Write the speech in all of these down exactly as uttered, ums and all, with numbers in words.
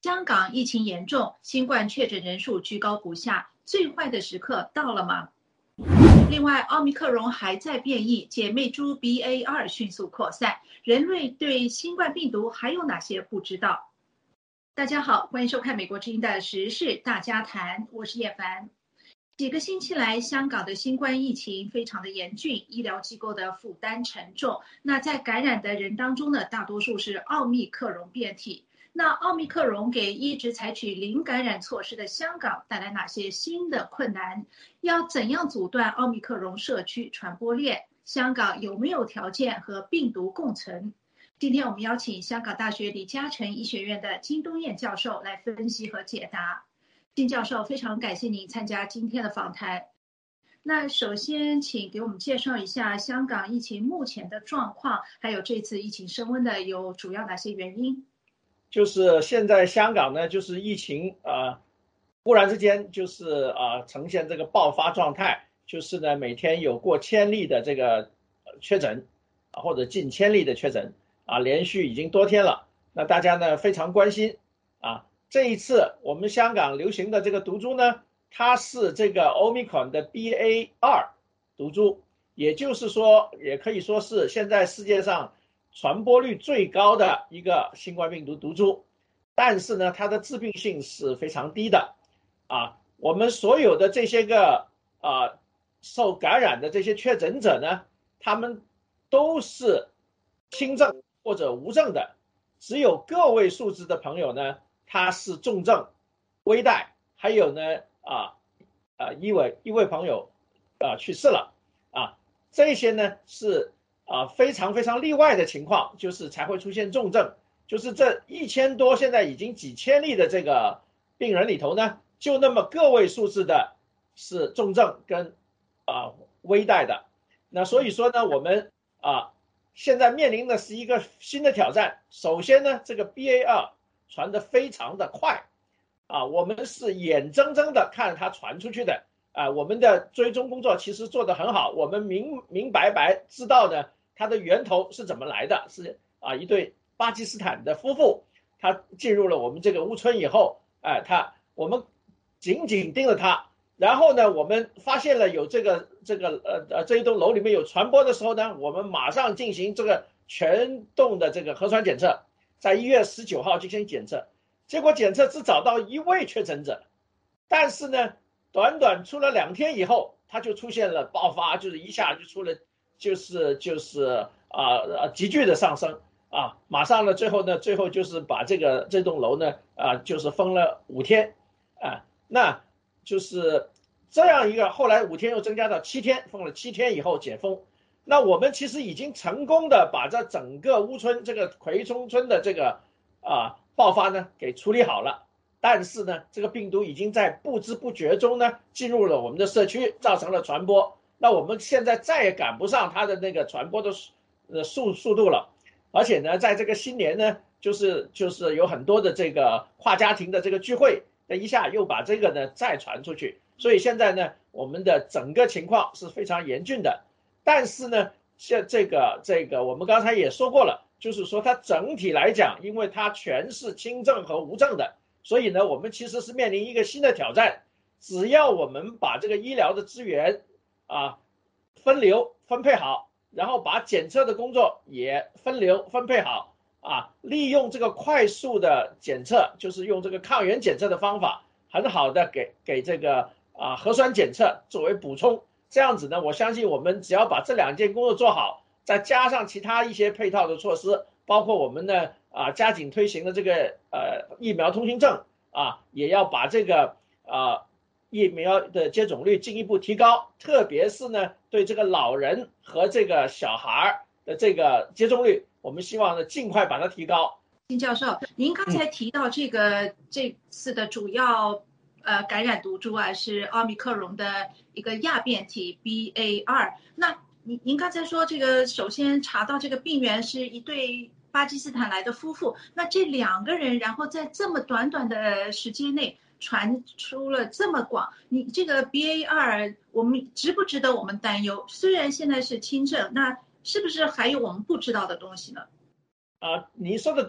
香港疫情严重，新冠确诊人数居高不下，最坏的时刻到了吗？另外，奥密克戎还在变异，姐妹株 B A 二 迅速扩散，人类对新冠病毒还有哪些不知道？大家好，欢迎收看美国之音的时事大家谈，我是叶凡。几个星期来，香港的新冠疫情非常的严峻，医疗机构的负担沉重。那在感染的人当中呢，大多数是奥密克戎变体。那奥密克戎给一直采取零感染措施的香港带来哪些新的困难？要怎样阻断奥密克戎社区传播链？香港有没有条件和病毒共存？今天我们邀请香港大学李嘉诚医学院的金东彦教授来分析和解答。金教授，非常感谢您参加今天的访谈。那首先请给我们介绍一下香港疫情目前的状况，还有这次疫情升温的有主要哪些原因？ 就是现在香港呢，就是疫情呃，忽然之间就是呃呈现这个爆发状态，就是呢每天有过千例的这个确诊啊，或者近千例的确诊啊，连续已经多天了。那大家呢非常关心啊。这一次我们香港流行的这个毒株呢，它是这个 Omicron 的 B A 二 毒株，也就是说，也可以说是现在世界上传播率最高的一个新冠病毒毒株，但是呢，它的致病性是非常低的啊。我们所有的这些个啊受感染的这些确诊者呢，他们都是轻症或者无症的，只有个位数字的朋友呢，他是重症、危殆，还有呢啊啊一位一位朋友啊去世了啊，这些呢是啊非常非常例外的情况，就是才会出现重症。就是这一千多，现在已经几千例的这个病人里头呢，就那么个位数字的是重症跟啊危殆的。那所以说呢，我们啊现在面临的是一个新的挑战。首先呢，这个 B A 二传得非常的快啊，我们是眼睁睁的看它传出去的啊，我们的追踪工作其实做得很好，我们明明白白知道呢它的源头是怎么来的，是啊一对巴基斯坦的夫妇，他进入了我们这个屋村以后，哎，他我们紧紧盯着他，然后呢，我们发现了有这个这个呃呃这一栋楼里面有传播的时候呢，我们马上进行这个全栋的这个核酸检测。在一月十九号进行检测，结果检测只找到一位确诊者，但是呢，短短出了两天以后，他就出现了爆发，就是一下就出了，就是就是啊呃急剧的上升啊，马上呢，最后呢，最后就是把这个这栋楼呢啊就是封了五天啊，那就是这样一个，后来五天又增加到七天，封了七天以后解封。那我们其实已经成功的把这整个屋村这个葵涌村的这个啊爆发呢给处理好了，但是呢，这个病毒已经在不知不觉中呢进入了我们的社区，造成了传播。那我们现在再也赶不上它的那个传播的呃速速度了，而且呢，在这个新年呢，就是就是有很多的这个跨家庭的这个聚会，那一下又把这个呢再传出去，所以现在呢，我们的整个情况是非常严峻的。但是呢，像这个这个我们刚才也说过了，就是说它整体来讲，因为它全是轻症和无症的，所以呢，我们其实是面临一个新的挑战。只要我们把这个医疗的资源啊分流分配好，然后把检测的工作也分流分配好啊，利用这个快速的检测，就是用这个抗原检测的方法，很好的给给这个啊核酸检测作为补充。这样子呢，我相信我们只要把这两件工作做好，再加上其他一些配套的措施，包括我们呢啊加紧推行的这个呃疫苗通行证啊，也要把这个啊疫苗的接种率进一步提高，特别是呢对这个老人和这个小孩的这个接种率，我们希望呢尽快把它提高。 金教授，您刚才提到这个、嗯、这次的主要呃感染毒株啊是奥密克戎的一个亚变体 B A 二， 那您您刚才说这个首先查到这个病源是一对巴基斯坦来的夫妇，那这两个人然后在这么短短的时间内传出了这么广，你这个 B A 二 我们值不值得我们担忧？虽然现在是轻症，那是不是还有我们不知道的东西呢？ 啊，你说的对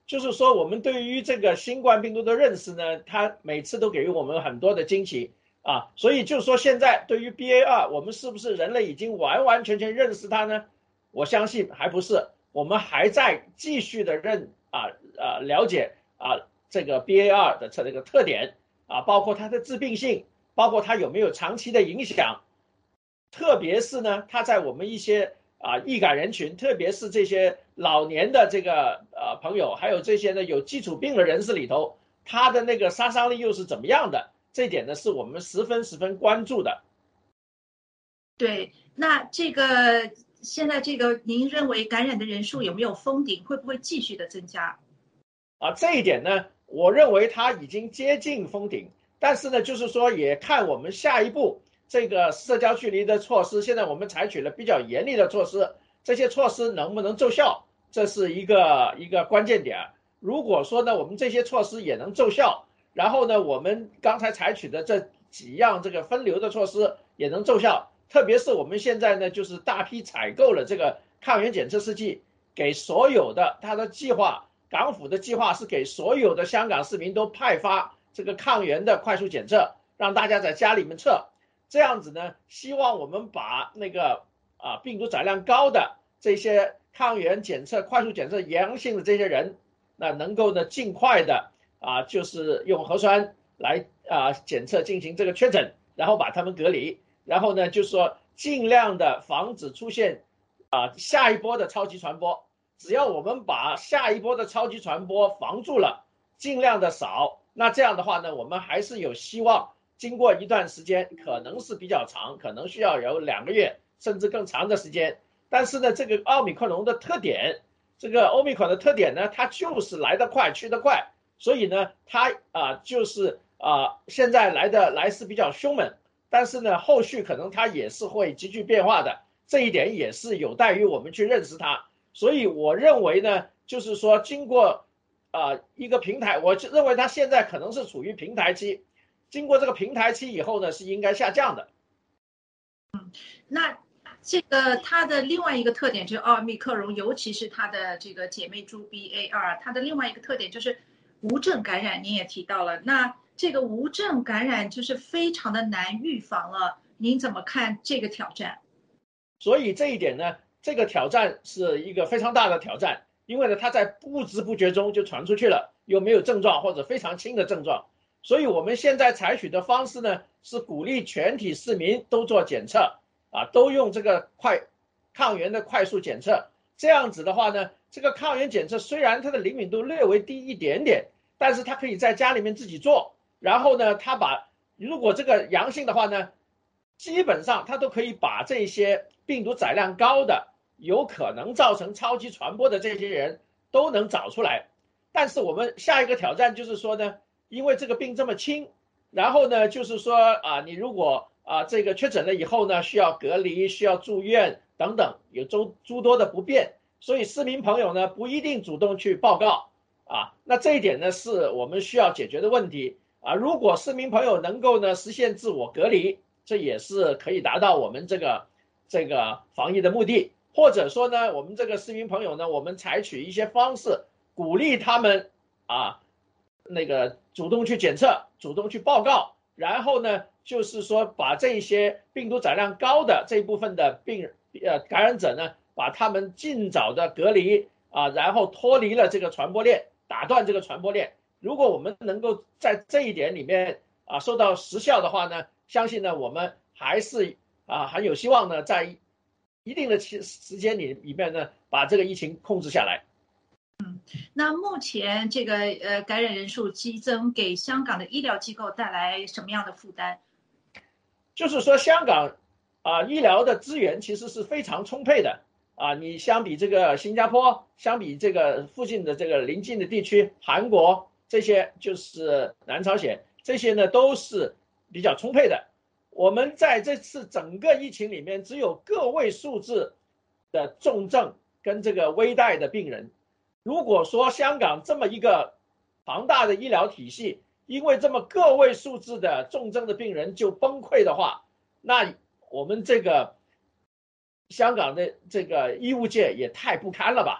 就是说我们对于这个新冠病毒的认识呢，它每次都给予我们很多的惊奇啊，所以就是说现在对于 B A 二，我们是不是人类已经完完全全认识它呢？我相信还不是，我们还在继续的认啊啊了解啊这个 B A 二的这个特点啊，包括它的致病性，包括它有没有长期的影响，特别是呢，它在我们一些啊易感人群，特别是这些老年的这个呃朋友，还有这些呢有基础病的人士里头，它的那个杀伤力又是怎么样的？这一点呢是我们十分十分关注的。 对，那这个现在这个您认为感染的人数有没有封顶？会不会继续的增加？ 啊，这一点呢，我认为它已经接近封顶，但是呢，就是说也看我们下一步这个社交距离的措施。现在我们采取了比较严厉的措施，这些措施能不能奏效，这是一个一个关键点。如果说呢，我们这些措施也能奏效，然后呢，我们刚才采取的这几样这个分流的措施也能奏效，特别是我们现在呢，就是大批采购了这个抗原检测试剂，给所有的它的计划。港府的计划是给所有的香港市民都派发这个抗原的快速检测，让大家在家里面测。这样子呢，希望我们把那个啊病毒载量高的这些抗原检测、快速检测阳性的这些人，那能够呢尽快的啊就是用核酸来啊检测进行这个确诊，然后把他们隔离，然后呢就是说尽量的防止出现啊下一波的超级传播。只要我们把下一波的超级传播防住了，尽量的少，那这样的话呢，我们还是有希望。经过一段时间，可能是比较长，可能需要有两个月甚至更长的时间。但是呢，这个奥密克戎的特点，这个欧密克戎的特点呢，它就是来得快去得快，所以呢，它啊、呃、就是啊、呃、现在来的来势比较凶猛，但是呢，后续可能它也是会急剧变化的，这一点也是有待于我们去认识它。所以我认为呢，就是说经过啊、呃、一个平台，我认为它现在可能是处于平台期，经过这个平台期以后呢，是应该下降的。 那这个它的另外一个特点就是奥密克戎，尤其是它的这个姐妹株 B A 二，它的另外一个特点就是无症感染，您也提到了。那这个无症感染就是非常的难预防了，您怎么看这个挑战？ 所以这一点呢，这个挑战是一个非常大的挑战，因为呢，它在不知不觉中就传出去了，又没有症状或者非常轻的症状。所以我们现在采取的方式呢，是鼓励全体市民都做检测，啊，都用这个快抗原的快速检测。这样子的话呢，这个抗原检测虽然它的灵敏度略微低一点点，但是它可以在家里面自己做。然后呢，它把如果这个阳性的话呢，基本上它都可以把这些病毒载量高的、有可能造成超级传播的这些人都能找出来。但是我们下一个挑战就是说呢，因为这个病这么轻，然后呢，就是说啊，你如果啊这个确诊了以后呢，需要隔离、需要住院等等，有诸诸多的不便，所以市民朋友呢不一定主动去报告啊。那这一点呢是我们需要解决的问题啊。如果市民朋友能够呢实现自我隔离，这也是可以达到我们这个这个防疫的目的。或者说呢，我们这个市民朋友呢，我们采取一些方式鼓励他们啊。那个主动去检测，主动去报告，然后呢，就是说把这些病毒载量高的这一部分的病呃感染者呢，把他们尽早的隔离啊，然后脱离了这个传播链，打断这个传播链。如果我们能够在这一点里面啊受到实效的话呢，相信呢我们还是啊很有希望呢，在一定的期时间里里面呢，把这个疫情控制下来。 那目前这个呃感染人数激增，给香港的医疗机构带来什么样的负担？ 就是说，香港啊、呃、医疗的资源其实是非常充沛的啊。你相比这个新加坡，相比这个附近的这个邻近的地区，韩国这些就是南朝鲜这些呢都是比较充沛的。我们在这次整个疫情里面，只有个位数字的重症跟这个危殆的病人。如果说香港这么一个庞大的医疗体系，因为这么个位数字的重症的病人就崩溃的话，那我们这个香港的这个医务界也太不堪了吧？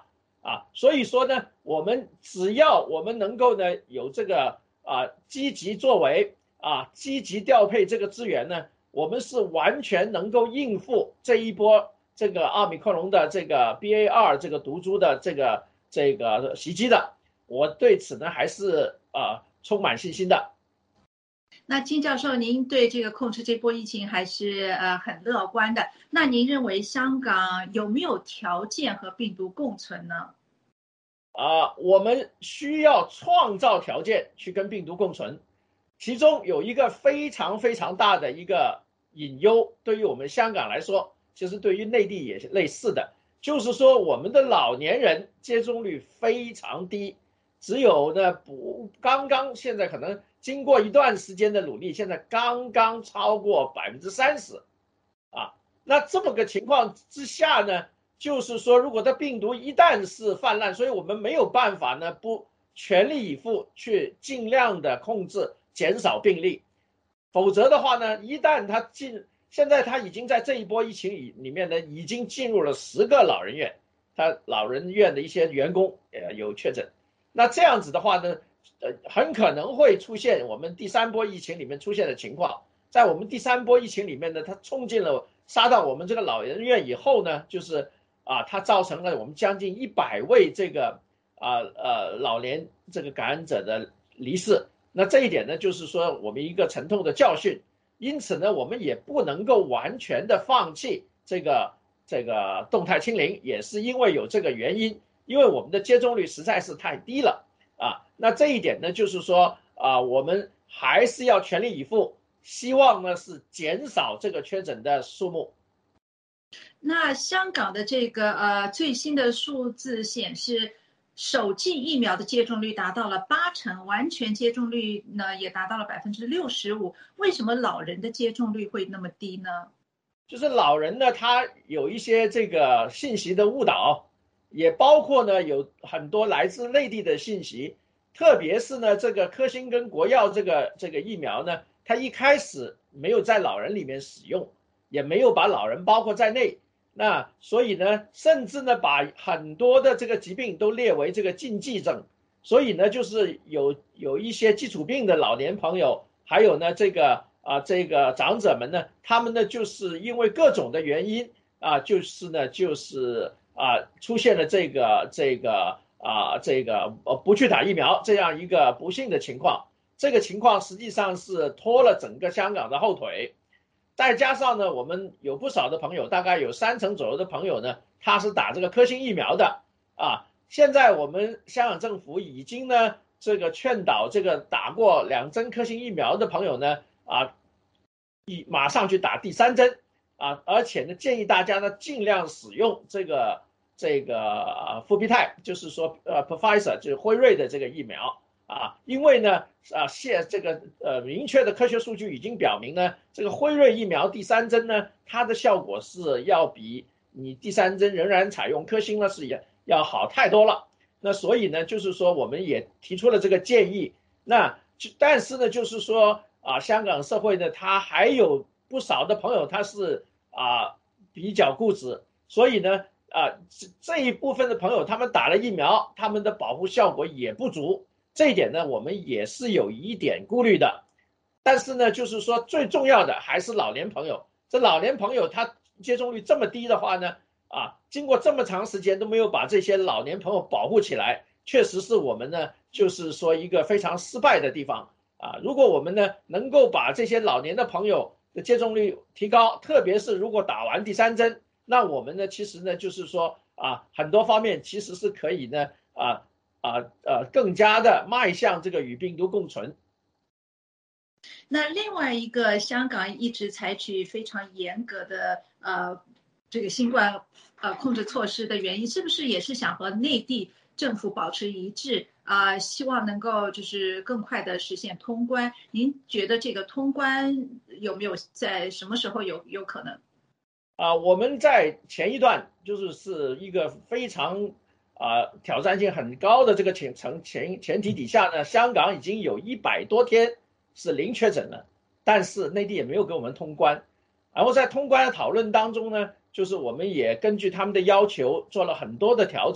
啊，所以说呢，我们只要我们能够呢有这个啊积极作为啊，积极调配这个资源呢，我们是完全能够应付这一波这个奥密克戎的这个 B A 二 这个毒株的这个这个袭击的。我对此呢还是呃充满信心的。 那金教授，您对这个控制这波疫情还是呃很乐观的。那您认为香港有没有条件和病毒共存呢？ 啊，我们需要创造条件去跟病毒共存，其中有一个非常非常大的一个隐忧，对于我们香港来说，其实对于内地也是类似的，就是说我们的老年人接种率非常低，只有呢不刚刚现在可能经过一段时间的努力，现在刚刚超过百分之三十，啊，那这么个情况之下呢？就是说，如果这病毒一旦是泛滥，所以我们没有办法呢，不全力以赴去尽量的控制、减少病例，否则的话呢，一旦它进，现在它已经在这一波疫情里里面呢，已经进入了十个老人院，它老人院的一些员工呃有确诊，那这样子的话呢，呃，很可能会出现我们第三波疫情里面出现的情况，在我们第三波疫情里面呢，它冲进了杀到我们这个老人院以后呢，就是啊，它造成了我们将近一百位这个啊呃老年这个感染者的离世。那这一点呢，就是说我们一个沉痛的教训。因此呢，我们也不能够完全的放弃这个这个动态清零，也是因为有这个原因，因为我们的接种率实在是太低了啊。那这一点呢，就是说啊，我们还是要全力以赴，希望呢是减少这个确诊的数目。 那香港的这个呃最新的数字显示，首剂疫苗的接种率达到了八成，完全接种率呢也达到了百分之六十五。为什么老人的接种率会那么低呢？ 就是老人呢，他有一些这个信息的误导，也包括呢有很多来自内地的信息，特别是呢这个科兴跟国药这个这个疫苗呢，它一开始没有在老人里面使用，也没有把老人包括在内。那所以呢，甚至呢，把很多的这个疾病都列为这个禁忌症，所以呢，就是有有一些基础病的老年朋友，还有呢，这个啊，这个长者们呢，他们呢，就是因为各种的原因啊，就是呢，就是啊，出现了这个这个啊，这个呃不去打疫苗这样一个不幸的情况，这个情况实际上是拖了整个香港的后腿。再加上呢，我们有不少的朋友，大概有三成左右的朋友呢，他是打这个科兴疫苗的啊。现在我们香港政府已经呢，这个劝导这个打过两针科兴疫苗的朋友呢，啊，一马上去打第三针啊，而且呢，建议大家呢尽量使用这个这个呃复必泰，就是说呃 Pfizer 就是辉瑞的这个疫苗。啊，因为呢，啊，现这个呃明确的科学数据已经表明呢，这个辉瑞疫苗第三针呢，它的效果是要比你第三针仍然采用科兴呢是要要好太多了。那所以呢，就是说我们也提出了这个建议。那但是呢，就是说啊，香港社会呢，它还有不少的朋友他是啊比较固执，所以呢，啊这这一部分的朋友他们打了疫苗，他们的保护效果也不足。这一点呢，我们也是有一点顾虑的，但是呢，就是说最重要的还是老年朋友。这老年朋友他接种率这么低的话呢，啊，经过这么长时间都没有把这些老年朋友保护起来，确实是我们呢，就是说一个非常失败的地方啊。如果我们呢能够把这些老年的朋友的接种率提高，特别是如果打完第三针，那我们呢其实呢就是说啊，很多方面其实是可以呢啊。啊呃，更加的迈向这个与病毒共存。 那另外一个，香港一直采取非常严格的呃这个新冠呃控制措施的原因，是不是也是想和内地政府保持一致啊、呃？希望能够就是更快的实现通关。您觉得这个通关有没有在什么时候有有可能？ 啊，我们在前一段就是是一个非常。啊，挑战性很高的这个前前前前提底下呢，香港已经有一百多天是零确诊了，但是内地也没有给我们通关。然后在通关的讨论当中呢，就是我们也根据他们的要求做了很多的调整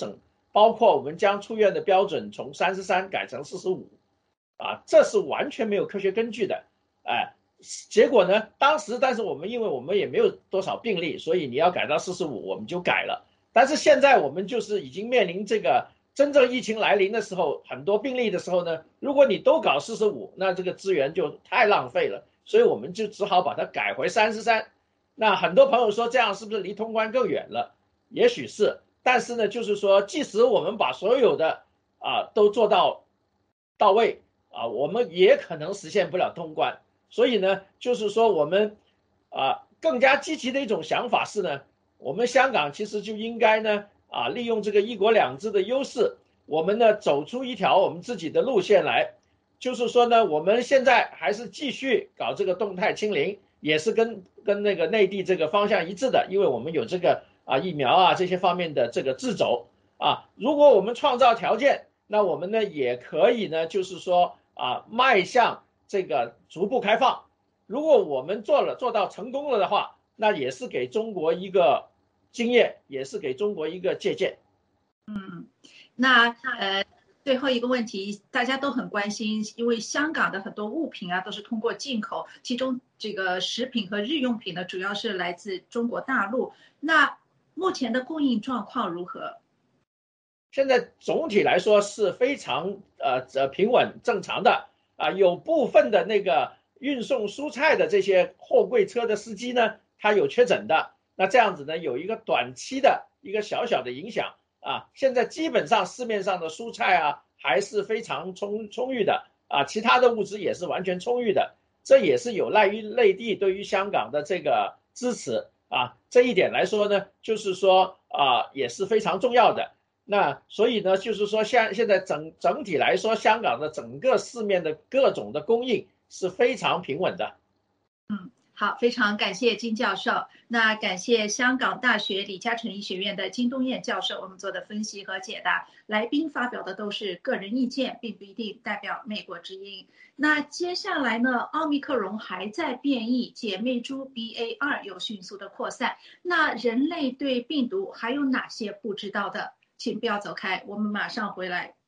包括我们将出院的标准从三十三改成四十五，啊，这是完全没有科学根据的，哎，结果呢，当时但是我们因为我们也没有多少病例，所以你要改到四十五，我们就改了。但是现在我们就是已经面临这个真正疫情来临的时候，很多病例的时候呢，如果你都搞四十五，那这个资源就太浪费了，所以我们就只好把它改回三十三。那很多朋友说这样是不是离通关更远了？也许是，但是呢，就是说，即使我们把所有的啊都做到到位啊，我们也可能实现不了通关。所以呢，就是说我们啊更加积极的一种想法是呢，我们香港其实就应该呢啊利用这个一国两制的优势，我们呢走出一条我们自己的路线来，就是说呢，我们现在还是继续搞这个动态清零，也是跟跟那个内地这个方向一致的，因为我们有这个啊疫苗啊这些方面的这个掣肘啊。如果我们创造条件，那我们呢也可以呢，就是说啊迈向这个逐步开放。如果我们做了做到成功了的话，那也是给中国一个经验，也是给中国一个借鉴。 嗯，那呃。最后一个问题，大家都很关心，因为香港的很多物品啊都是通过进口，其中这个食品和日用品呢，主要是来自中国大陆。那目前的供应状况如何？ 现在总体来说是非常呃平稳正常的啊，有部分的那个运送蔬菜的这些货柜车的司机呢，他有确诊的，那这样子呢有一个短期的一个小小的影响。啊，现在基本上市面上的蔬菜啊还是非常充充裕的啊，其他的物资也是完全充裕的，这也是有赖于内地对于香港的这个支持啊，这一点来说呢，就是说啊也是非常重要的。那所以呢，就是说像现在整整体来说，香港的整个市面的各种的供应是非常平稳的。 嗯。好，非常感谢金教授。那感谢香港大学李嘉诚医学院的金东彦教授，我们做的分析和解答。来宾发表的都是个人意见，并不一定代表美国之音。那接下来呢，奥密克戎还在变异，姐妹株 B A 二 有迅速的扩散。那人类对病毒还有哪些不知道的？请不要走开，我们马上回来。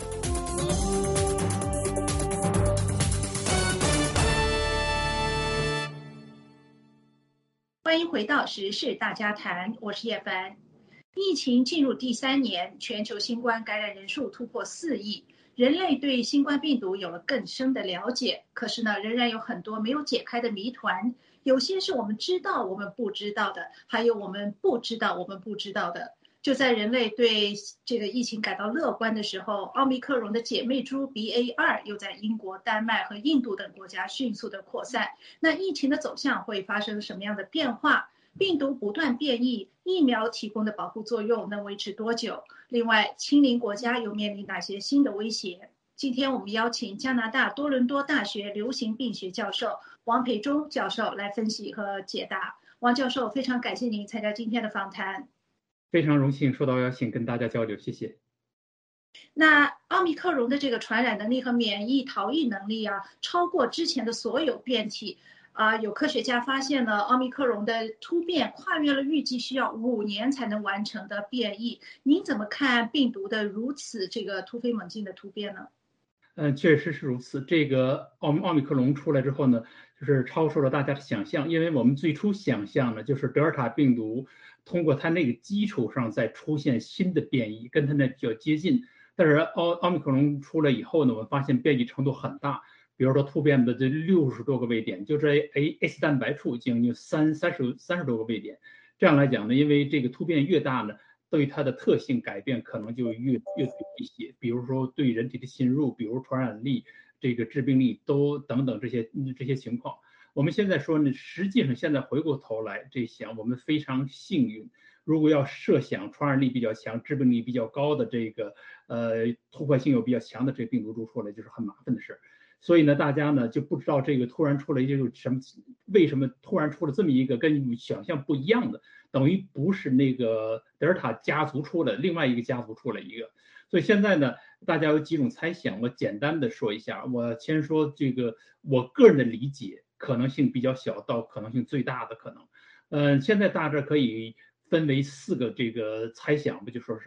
欢迎回到时事大家谈，我是叶凡。疫情进入第三年，全球新冠感染人数突破四亿，人类对新冠病毒有了更深的了解。可是呢，仍然有很多没有解开的谜团，有些是我们知道我们不知道的，还有我们不知道我们不知道的。就在人类对这个疫情感到乐观的时候，奥密克戎的姐妹株 B A 二 又在英国、丹麦和印度等国家迅速的扩散。那疫情的走向会发生什么样的变化？病毒不断变异，疫苗提供的保护作用能维持多久？另外，亲邻国家又面临哪些新的威胁？今天我们邀请加拿大多伦多大学流行病学教授王培忠教授来分析和解答。王教授，非常感谢您参加今天的访谈。 非常荣幸受到邀请跟大家交流，谢谢。 那奥密克戎的这个传染能力和免疫逃逸能力啊，超过之前的所有变体啊、呃。有科学家发现了奥密克戎的突变跨越了预计需要五年才能完成的变异。您怎么看病毒的如此这个突飞猛进的突变呢？ 嗯，确实是如此。这个奥奥密克戎出来之后呢，就是超出了大家的想象，因为我们最初想象呢，就是德尔塔病毒通过它那个基础上再出现新的变异，跟它那比较接近。但是奥奥密克戎出来以后呢，我们发现变异程度很大，比如说突变的这六十多个位点，就这 A S 蛋白处将近三三十三十多个位点。这样来讲呢，因为这个突变越大呢，对它的特性改变可能就越越多一些，比如说对人体的侵入，比如传染力、这个致病力都等等这些这些情况。我们现在说呢，实际上现在回过头来这想，我们非常幸运。如果要设想传染力比较强、致病力比较高的这个呃突破性又比较强的这个病毒株出来，就是很麻烦的事。所以呢，大家呢就不知道这个突然出来就是什么，为什么突然出了这么一个跟你们想象不一样的，等于不是那个德尔塔家族出来，另外一个家族出来一个。所以现在呢，大家有几种猜想，我简单的说一下。我先说这个我个人的理解，可能性比较小到可能性最大的可能。嗯、呃，现在大致可以分为四个这个猜想吧，就说是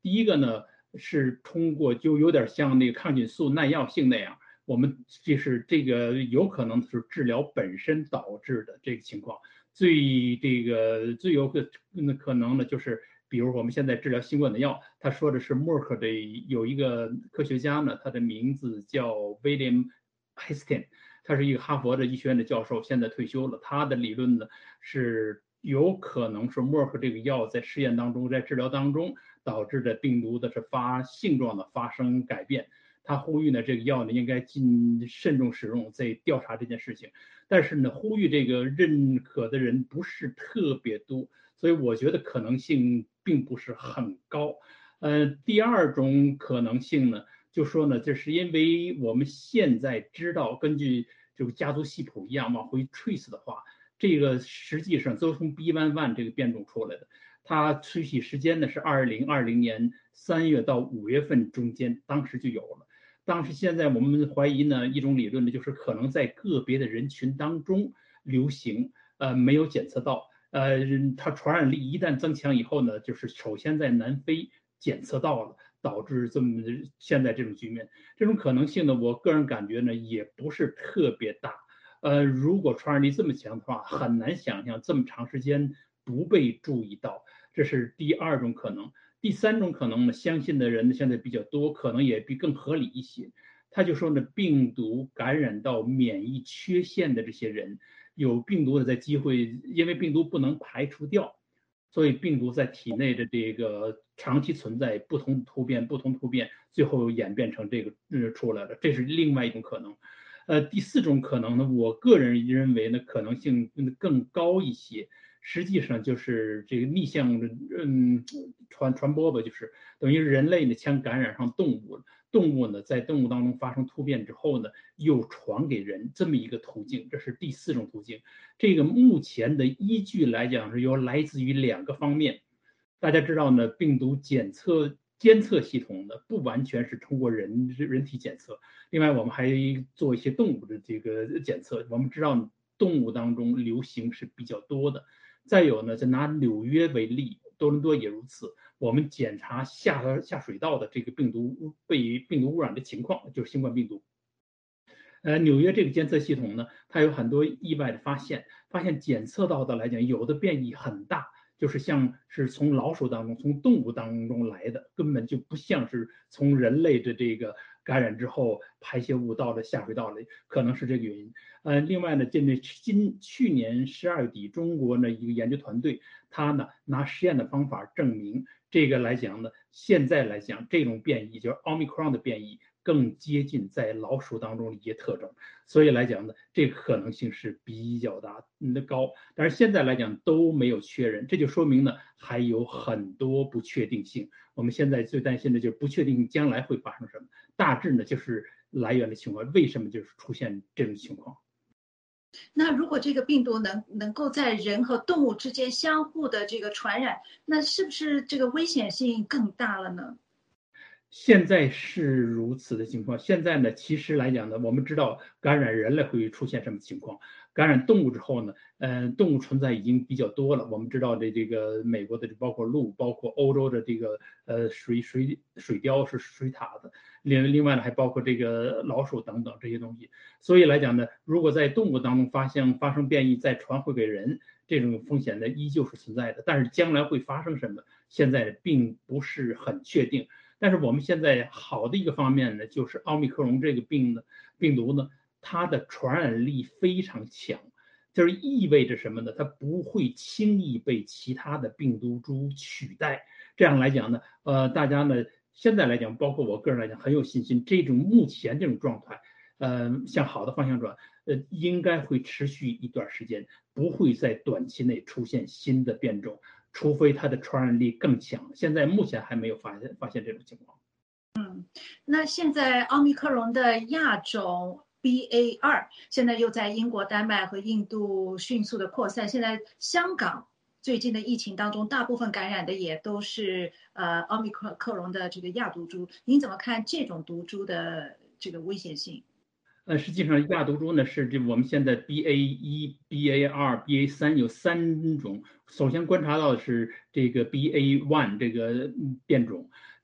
第一个呢是通过就有点像那个抗菌素耐药性那样，我们就是这个有可能是治疗本身导致的这个情况。最这个最有可可能的就是，比如我们现在治疗新冠的药，他说的是默克的有一个科学家呢，他的名字叫 William Hastings， 他是一个哈佛的医学院的教授，现在退休了。他的理论呢是有可能是默克这个药在试验当中，在治疗当中导致的病毒的是发性状的发生改变。他呼吁呢，这个药呢应该尽慎重使用，在调查这件事情。但是呢，呼吁这个认可的人不是特别多，所以我觉得可能性并不是很高。呃，第二种可能性呢，就说呢，这是因为我们现在知道，根据这个家族系谱一样往回 trace 的话，这个实际上都从 B 一 一 这个变种出来的。它推起时间呢是二零二零年三月到五月份中间，当时就有了。当时现在我们怀疑呢，一种理论呢，就是可能在个别的人群当中流行，呃，没有检测到，呃，它传染力一旦增强以后呢，就是首先在南非检测到了，导致这么现在这种局面。这种可能性呢，我个人感觉呢，也不是特别大。呃，如果传染力这么强的话，很难想象这么长时间不被注意到，这是第二种可能。第三种可能呢，相信的人呢现在比较多，可能也比更合理一些。他就说呢，病毒感染到免疫缺陷的这些人，有病毒的在机会，因为病毒不能排除掉，所以病毒在体内的这个长期存在，不同突变，不同突变，最后演变成这个呃出来了，这是另外一种可能。呃，第四种可能呢，我个人认为呢，可能性更高一些。实际上就是这个逆向嗯传传播吧，就是等于人类呢将感染上动物，动物呢在动物当中发生突变之后呢，又传给人，这么一个途径，这是第四种途径。这个目前的依据来讲是由来自于两个方面。大家知道呢，病毒检测监测系统呢不完全是通过人人体检测，另外我们还做一些动物的这个检测。我们知道动物当中流行是比较多的。再有呢，就拿纽约为例，多伦多也如此。我们检查下下水道的这个病毒被病毒污染的情况，就是新冠病毒。呃，纽约这个监测系统呢，它有很多意外的发现，发现检测到的来讲，有的变异很大，就是像是从老鼠当中、从动物当中来的，根本就不像是从人类的这个感染之后排泄物到了下水道里，可能是这个原因。呃，另外呢，就那今去年十二月底，中国呢一个研究团队，他呢拿实验的方法证明，这个来讲呢，现在来讲这种变异就是奥密克戎的变异，更接近在老鼠当中的一些特征，所以来讲呢，这个可能性是比较大的高。但是现在来讲都没有确认，这就说明呢还有很多不确定性。我们现在最担心的就是不确定将来会发生什么，大致呢就是来源的情况，为什么就是出现这种情况。 那如果这个病毒能能够在人和动物之间相互的这个传染，那是不是这个危险性更大了呢？ 现在是如此的情况。现在呢，其实来讲呢，我们知道感染人类会出现什么情况，感染动物之后呢，嗯、呃，动物存在已经比较多了。我们知道的这个美国的包括鹿，包括欧洲的这个呃水水水貂是水獭的，另另外呢还包括这个老鼠等等这些东西。所以来讲呢，如果在动物当中发现发生变异再传回给人，这种风险呢依旧是存在的。但是将来会发生什么，现在并不是很确定。但是我们现在好的一个方面呢，就是奥密克戎这个病呢，病毒呢，它的传染力非常强，就是意味着什么呢？它不会轻易被其他的病毒株取代。这样来讲呢，呃，大家呢现在来讲，包括我个人来讲，很有信心，这种目前这种状态，呃，向好的方向转，呃，应该会持续一段时间，不会在短期内出现新的变种。除非它的传染力更强，现在目前还没有发现发现这种情况。 嗯，那现在奥密克戎的亚种 B A 二 现在又在英国、丹麦和印度迅速的扩散，现在香港最近的疫情当中，大部分感染的也都是呃奥密克戎的这个亚毒株，您怎么看这种毒株的这个危险性？ 呃，实际上亚毒株呢是这我们现在 B A 一、B A 二、B A 三有三种。首先观察到的是这个 B A 一 这个变种，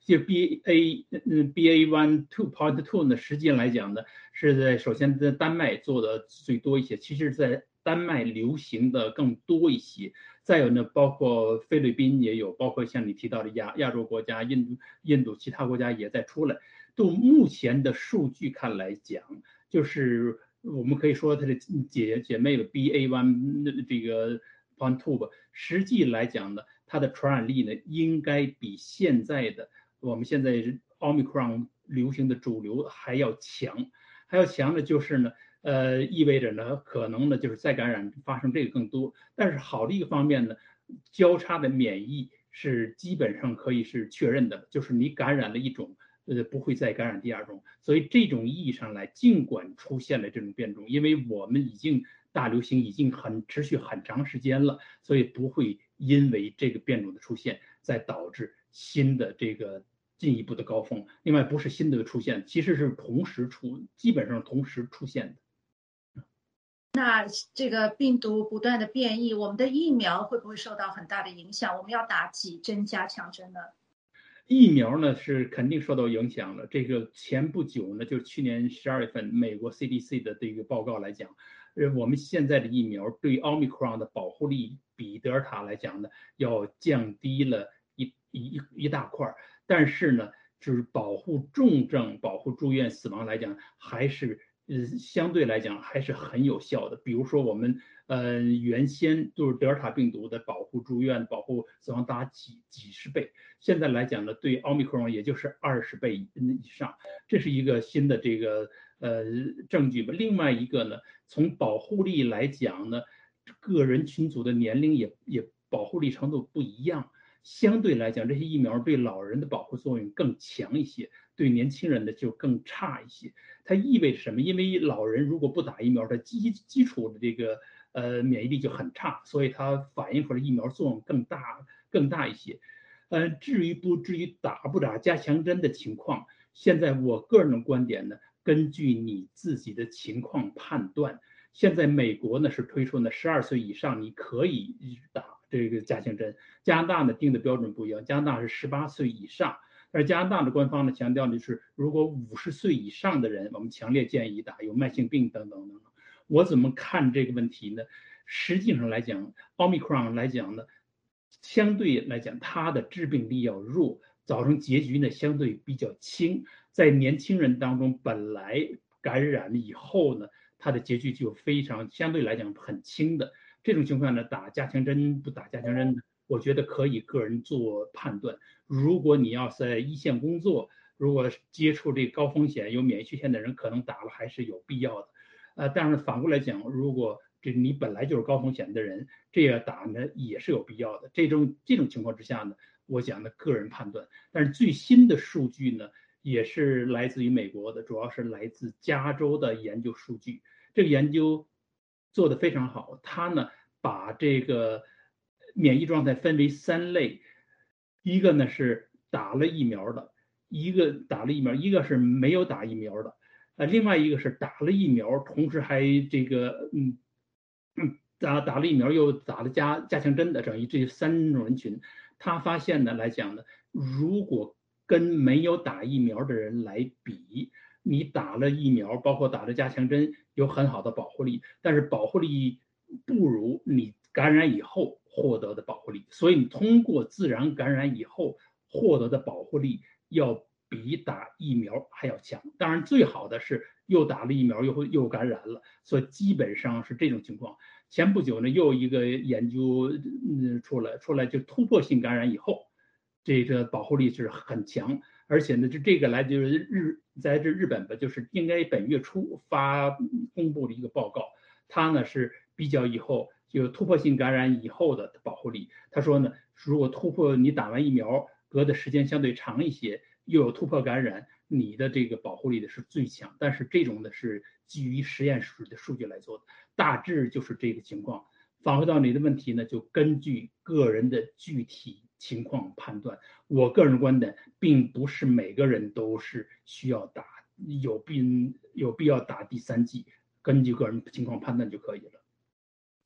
就 B A 嗯 B A one two point two 呢，实际上来讲呢，是在首先在丹麦做的最多一些，其实在丹麦流行的更多一些。再有呢，包括菲律宾也有，包括像你提到的亚亚洲国家、印度、印度其他国家也在出来。就目前的数据看来讲，就是我们可以说它的姐姐妹的 B A one 这个 point two 吧，实际来讲呢，它的传染力呢应该比现在的我们现在 Omicron 流行的主流还要强，还要强的就是呢。呃，意味着呢，可能呢就是再感染发生这个更多。但是好的一个方面呢，交叉的免疫是基本上可以是确认的，就是你感染了一种，呃，不会再感染第二种。所以这种意义上来，尽管出现了这种变种，因为我们已经大流行已经很持续很长时间了，所以不会因为这个变种的出现再导致新的这个。进一步的高峰，另外不是新的出现，其实是同时出，基本上同时出现的。 那这个病毒不断的变异，我们的疫苗会不会受到很大的影响？我们要打几针加强针呢？ 疫苗呢是肯定受到影响的。这个前不久呢，就是去年十二月份，美国 C D C 的这个报告来讲，呃，我们现在的疫苗对 Omicron 的保护力比德尔塔来讲呢，要降低了一一一大块，但是呢，就是保护重症、保护住院、死亡来讲，还是。呃，相对来讲还是很有效的。比如说，我们呃原先就是德尔塔病毒的保护住院、保护死亡达几几十倍，现在来讲呢，对奥密克戎也就是二十倍以上，这是一个新的这个呃证据吧。另外一个呢，从保护力来讲呢，个人群组的年龄也也保护力程度不一样。相对来讲，这些疫苗对老人的保护作用更强一些，对年轻人的就更差一些。它意味着什么？因为老人如果不打疫苗，它基基础的这个呃免疫力就很差，所以它反映出来疫苗作用更大更大一些。呃，至于不至于打不打加强针的情况，现在我个人的观点呢，根据你自己的情况判断。现在美国呢是推出呢十二岁以上你可以打这个加强针，加拿大呢定的标准不一样，加拿大是十八岁以上。而加拿大的官方呢强调的是，如果五十岁以上的人，我们强烈建议打，有慢性病等等等等。我怎么看这个问题呢？实际上来讲，奥密克戎来讲呢，相对来讲它的致病力要弱，造成结局呢相对比较轻。在年轻人当中，本来感染了以后呢，它的结局就非常相对来讲很轻的。这种情况呢，打加强针不打加强针呢？我觉得可以个人做判断。如果你要在一线工作，如果接触这高风险、有免疫缺陷的人，可能打了还是有必要的。呃，但是反过来讲，如果这你本来就是高风险的人，这个打呢也是有必要的。这种这种情况之下呢，我讲的个人判断。但是最新的数据呢，也是来自于美国的，主要是来自加州的研究数据。这个研究做得非常好，它呢把这个免疫状态分为三类，一个呢是打了疫苗的，一个打了疫苗，一个是没有打疫苗的，呃，另外一个是打了疫苗，同时还这个嗯嗯打打了疫苗又打了加加强针的这样这三种人群，他发现呢来讲呢，如果跟没有打疫苗的人来比，你打了疫苗，包括打了加强针，有很好的保护力，但是保护力不如你感染以后获得的保护力。所以你通过自然感染以后获得的保护力要比打疫苗还要强。当然，最好的是又打了疫苗又又感染了，所以基本上是这种情况。前不久呢，又一个研究嗯出来，出来就突破性感染以后，这个保护力是很强。而且呢，这这个来就是日，在这日本吧，就是应该本月初发公布的一个报告，它呢是比较以后就突破性感染以后的保护力。他说呢，如果突破你打完疫苗隔的时间相对长一些，又有突破感染，你的这个保护力的是最强。但是这种呢是基于实验室的数据来做的，大致就是这个情况。返回到你的问题呢，就根据个人的具体情况判断。我个人观点，并不是每个人都是需要打，有必有必要打第三剂，根据个人情况判断就可以了。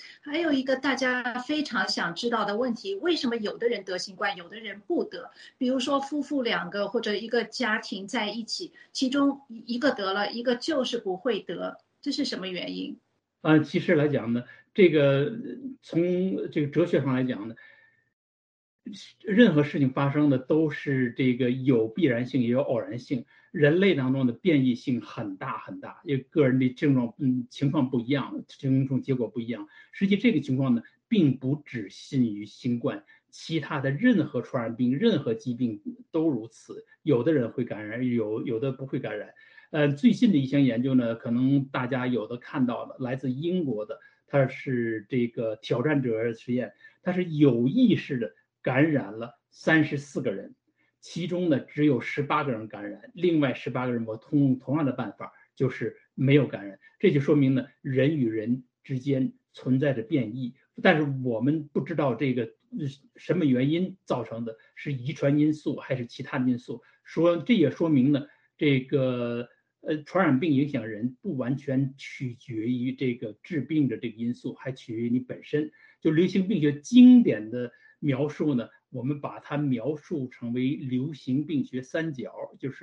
还有一个大家非常想知道的问题，为什么有的人得新冠，有的人不得？比如说夫妇两个或者一个家庭在一起，其中一个得了，一个就是不会得，这是什么原因？ 啊，其实来讲呢，这个从这个哲学上来讲呢，任何事情发生的都是这个有必然性也有偶然性。人类当中的变异性很大很大，因为个人的症状嗯情况不一样，症状结果不一样。实际这个情况呢，并不只限于新冠，其他的任何传染病、任何疾病都如此。有的人会感染，有有的不会感染。呃，最近的一项研究呢，可能大家有的看到了，来自英国的，它是这个挑战者实验，它是有意识的感染了三十四个人，其中呢只有十八个人感染，另外十八个人我通同样的办法就是没有感染。这就说明呢，人与人之间存在着变异，但是我们不知道这个什么原因造成的，是遗传因素还是其他的因素。说这也说明呢，这个呃传染病影响人不完全取决于这个致病的这个因素，还取决于你本身。就流行病学经典的描述呢，我们把它描述成为流行病学三角，就是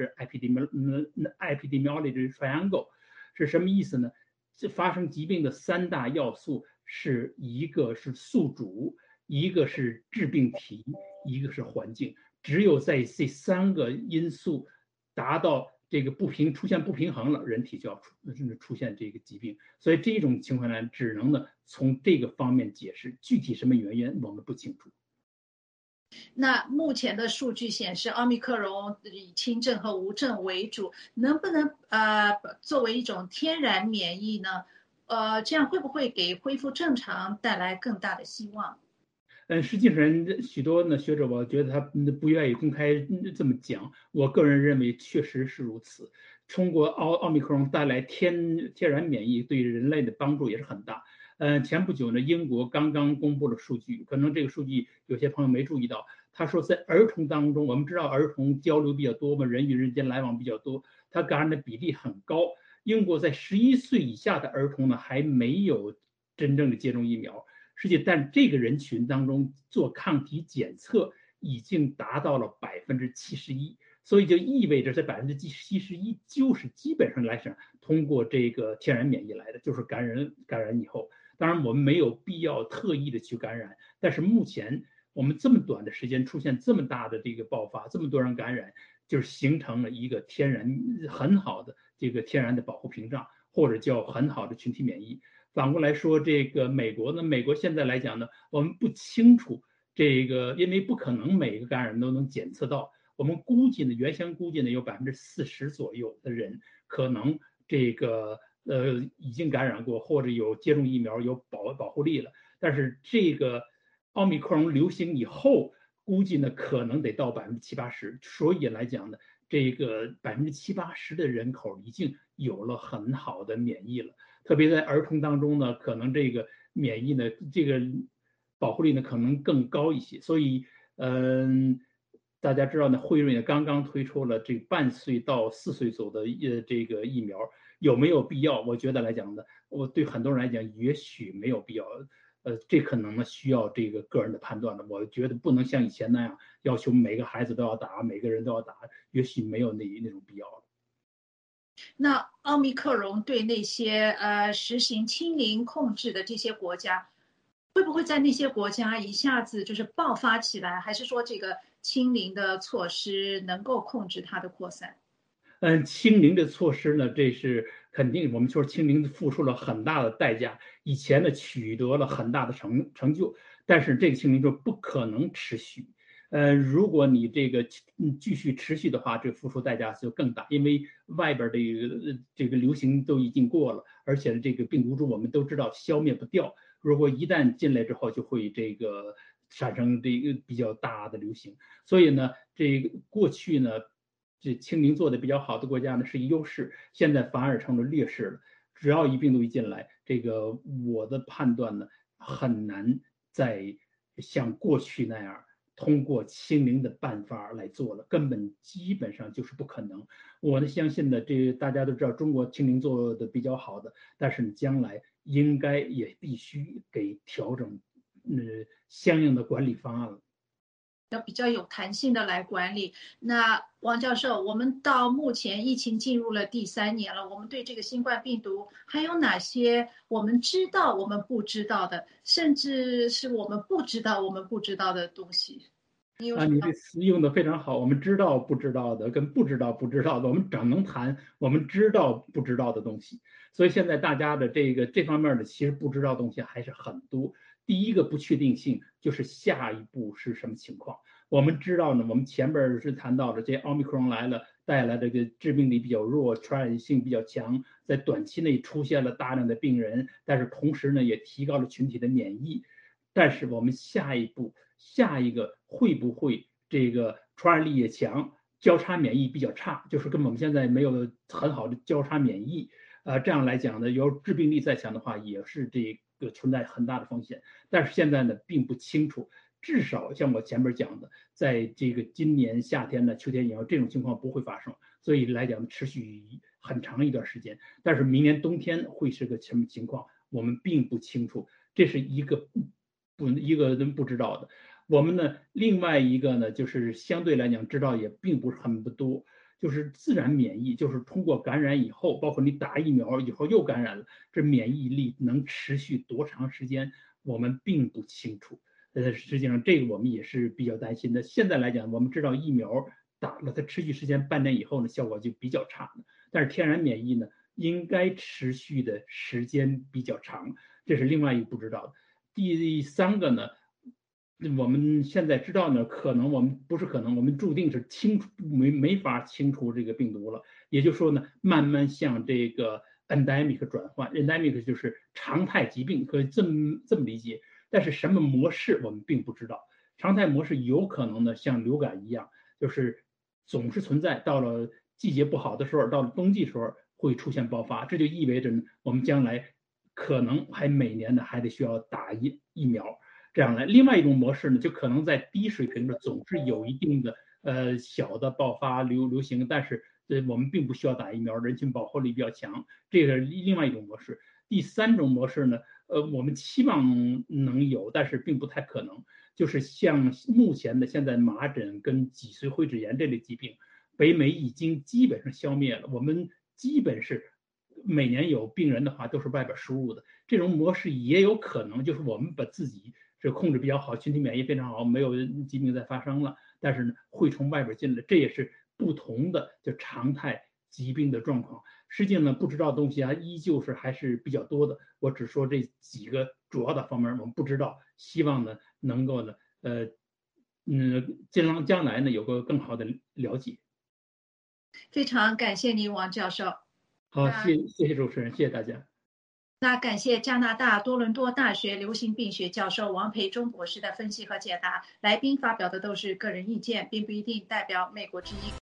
epidemiology triangle， 是什么意思呢？这发生疾病的三大要素是一个是宿主，一个是致病体，一个是环境。只有在这三个因素达到这个不平出现不平衡了，人体就要出出现这个疾病。所以这种情况呢，只能呢从这个方面解释，具体什么原因我们不清楚。 那目前的数据显示，奥密克戎以轻症和无症为主，能不能呃作为一种天然免疫呢？呃，这样会不会给恢复正常带来更大的希望？ 嗯，实际上许多呢学者，我觉得他不愿意公开这么讲。我个人认为确实是如此。通过奥奥密克戎带来天天然免疫，对人类的帮助也是很大。嗯，前不久呢，英国刚刚公布了数据，可能这个数据有些朋友没注意到。他说，在儿童当中，我们知道儿童交流比较多嘛，人与人间来往比较多，他感染的比例很高。英国在十一岁以下的儿童呢，还没有真正的接种疫苗。实际，但这个人群当中做抗体检测已经达到了百分之七十一，所以就意味着这百分之七十一就是基本上来讲通过这个天然免疫来的，就是感染感染以后。当然，我们没有必要特意的去感染，但是目前我们这么短的时间出现这么大的这个爆发，这么多人感染，就是形成了一个天然很好的这个天然的保护屏障，或者叫很好的群体免疫。反过来说，这个美国呢，美国现在来讲呢，我们不清楚这个，因为不可能每个感染都能检测到。我们估计呢，原先估计呢，有百分之四十左右的人可能这个呃已经感染过，或者有接种疫苗有保保护力了。但是这个奥密克戎流行以后，估计呢可能得到百分之七八十。所以来讲呢，这个百分之七八十的人口已经有了很好的免疫了。特别在儿童当中呢，可能这个免疫呢，这个保护力呢可能更高一些。所以，嗯，大家知道呢，辉瑞呢刚刚推出了这半岁到四岁左右的呃这个疫苗，有没有必要？我觉得来讲呢，我对很多人来讲，也许没有必要。呃，这可能呢需要这个个人的判断了。我觉得不能像以前那样要求每个孩子都要打，每个人都要打，也许没有那那种必要了。 那奥密克戎对那些呃实行清零控制的这些国家，会不会在那些国家一下子就是爆发起来？还是说这个清零的措施能够控制它的扩散？ 嗯，清零的措施呢，这是肯定，我们说清零付出了很大的代价，以前呢取得了很大的成成就，但是这个清零就不可能持续。呃，如果你这个嗯继续持续的话，这付出代价就更大，因为外边这个这个流行都已经过了，而且这个病毒株我们都知道消灭不掉，如果一旦进来之后，就会这个产生这个比较大的流行。所以呢，这个过去呢。这清零做的比较好的国家呢是一优势，现在反而成了劣势了。只要一病毒一进来，这个我的判断呢很难再像过去那样通过清零的办法来做了，根本基本上就是不可能。我呢相信呢，这大家都知道中国清零做的比较好的，但是将来应该也必须给调整，呃，相应的管理方案了。 要比较有弹性的来管理。那王教授，我们到目前疫情进入了第三年了，我们对这个新冠病毒还有哪些我们知道我们不知道的，甚至是我们不知道我们不知道的东西？ 啊，你这词用的非常好。我们知道不知道的跟不知道不知道的，我们只能谈我们知道不知道的东西。所以现在大家的这个这方面的其实不知道的东西还是很多。第一个不确定性就是下一步是什么情况。我们知道呢，我们前边是谈到了这奥密克戎来了，带来这个致病力比较弱，传染性比较强，在短期内出现了大量的病人，但是同时呢也提高了群体的免疫。但是我们下一步下一个会不会这个传染力也强，交叉免疫比较差，就是跟我们现在没有很好的交叉免疫，呃，这样来讲呢，有致病力再强的话，也是这个存在很大的风险。但是现在呢，并不清楚，至少像我前面讲的，在这个今年夏天呢、秋天以后，这种情况不会发生，所以来讲持续很长一段时间。但是明年冬天会是个什么情况，我们并不清楚，这是一个不一个人不知道的。我们呢，另外一个呢，就是相对来讲知道也并不是很不多，就是自然免疫，就是通过感染以后，包括你打疫苗以后又感染了，这免疫力能持续多长时间，我们并不清楚。呃，实际上这个我们也是比较担心的。现在来讲，我们知道疫苗打了它持续时间半年以后呢，效果就比较差的，但是天然免疫呢，应该持续的时间比较长，这是另外一个不知道的。第三个呢，我们现在知道呢，可能我们不是可能，我们注定是清除没没法清除这个病毒了。也就是说呢，慢慢向这个 endemic 转换 ，endemic 就是常态疾病，可以这么这么理解。但是什么模式我们并不知道。常态模式有可能呢，像流感一样，就是总是存在，到了季节不好的时候，到了冬季时候会出现爆发，这就意味着呢，我们将来可能还每年呢还得需要打疫疫苗。这样来，另外一种模式呢，就可能在低水平的总是有一定的呃小的爆发流流行，但是呃我们并不需要打疫苗，人群保护力比较强，这个是另外一种模式。第三种模式呢，呃我们期望能有，但是并不太可能，就是像目前的现在麻疹跟脊髓灰质炎这类疾病，北美已经基本上消灭了，我们基本是每年有病人的话都是外边输入的，这种模式也有可能就是我们把自己这控制比较好，群体免疫非常好，没有疾病再发生了，但是呢会从外边进来，这也是不同的就常态疾病的状况。实际上呢，不知道的东西啊，依旧是还是比较多的。我只说这几个主要的方面我们不知道，希望呢能够呢呃嗯将将来呢有个更好的了解。 非常感谢您，王教授。 好，谢谢谢主持人，谢谢大家。 那感谢加拿大多伦多大学流行病学教授王培忠博士的分析和解答。来宾发表的都是个人意见，并不一定代表美国之音。